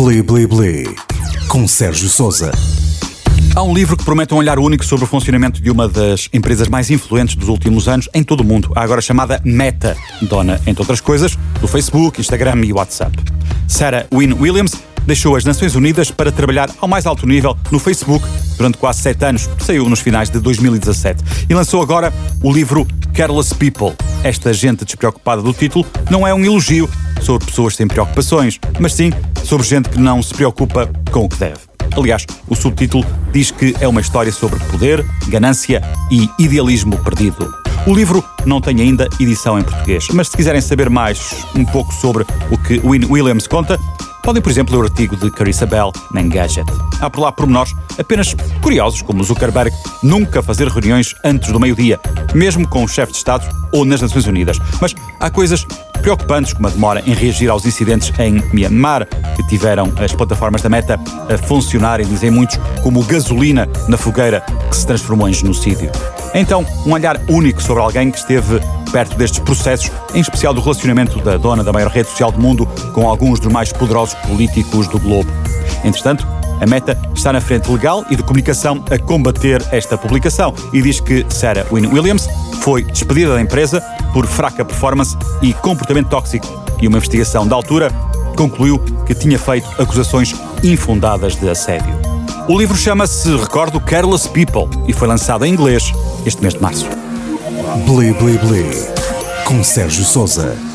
Bli Bli Bli, com Sérgio Sousa. Há um livro que promete um olhar único sobre o funcionamento de uma das empresas mais influentes dos últimos anos em todo o mundo, a agora chamada Meta, dona, entre outras coisas, do Facebook, Instagram e WhatsApp. Sarah Wynne Williams deixou as Nações Unidas para trabalhar ao mais alto nível no Facebook durante quase 7 anos, saiu nos finais de 2017, e lançou agora o livro Careless People. Esta gente despreocupada do título não é um elogio sobre pessoas sem preocupações, mas sim sobre gente que não se preocupa com o que deve. Aliás, o subtítulo diz que é uma história sobre poder, ganância e idealismo perdido. O livro não tem ainda edição em português, mas se quiserem saber mais um pouco sobre o que Wynne Williams conta, podem, por exemplo, ler o artigo de Carissa Bell na Engadget. Há por lá pormenores apenas curiosos, como Zuckerberg nunca fazer reuniões antes do meio-dia, mesmo com o chefe de Estado ou nas Nações Unidas. Mas há coisas preocupantes, como a demora em reagir aos incidentes em Myanmar, que tiveram as plataformas da Meta a funcionar e dizem muitos como gasolina na fogueira que se transformou em genocídio. Então, um olhar único sobre alguém que esteve perto destes processos, em especial do relacionamento da dona da maior rede social do mundo com alguns dos mais poderosos políticos do globo. Entretanto, a Meta está na frente legal e de comunicação a combater esta publicação e diz que Sarah Wynne Williams foi despedida da empresa por fraca performance e comportamento tóxico, e uma investigação da altura concluiu que tinha feito acusações infundadas de assédio. O livro chama-se, recordo, Careless People e foi lançado em inglês este mês de março. Bli Bli Bli, com Sérgio Sousa.